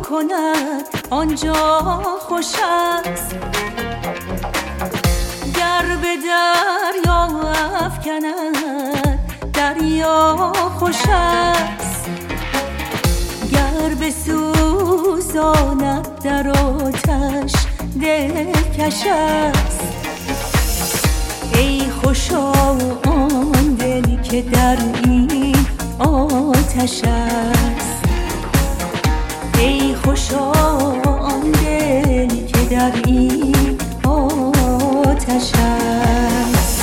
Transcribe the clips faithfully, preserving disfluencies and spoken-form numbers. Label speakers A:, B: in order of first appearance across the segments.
A: کند آنجا خوش است. گر به دریا افکند دریا خوش است. گر بسوزاند در آتش دلکش است. ای خوشا آن دل که در این آتش است. ای خوشا آن دل که در این آتش است.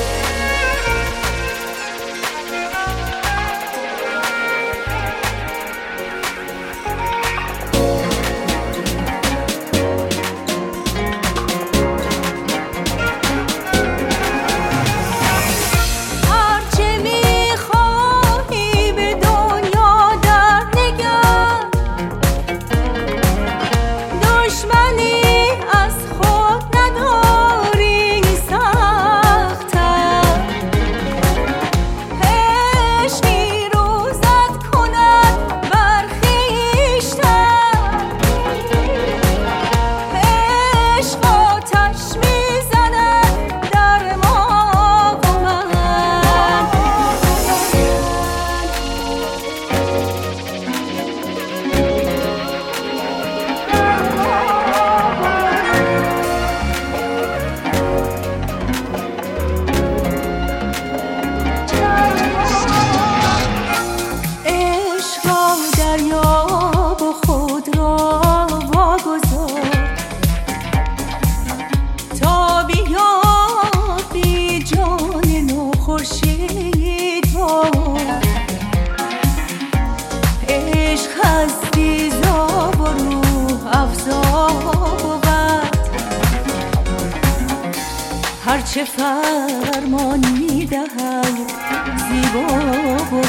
A: هرچه فرمان می‌دهد زیبا بود.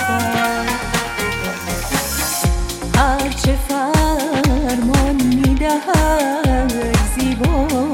A: هرچه فرمان می‌دهد زیبا بود.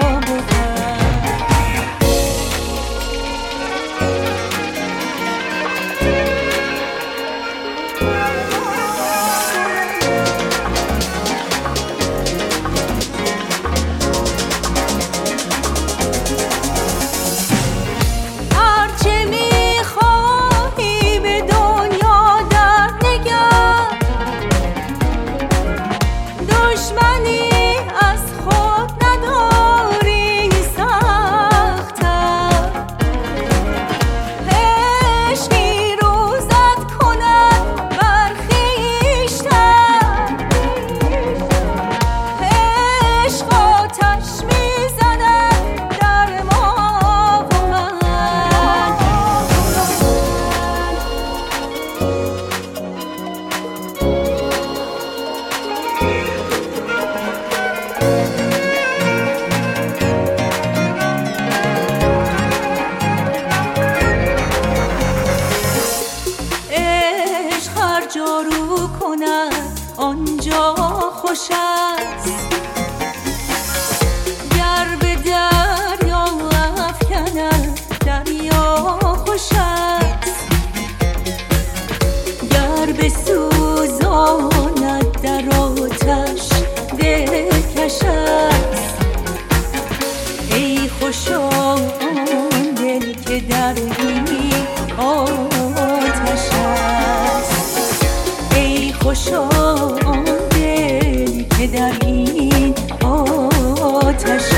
A: جارو کند آنجا خوش است. گر به دریا افکند دریا خوش است. گر بسوزاند در آتش دلکش است. ای خوشا آن دل که در این آتش است. خوشا آن دل که در این آتش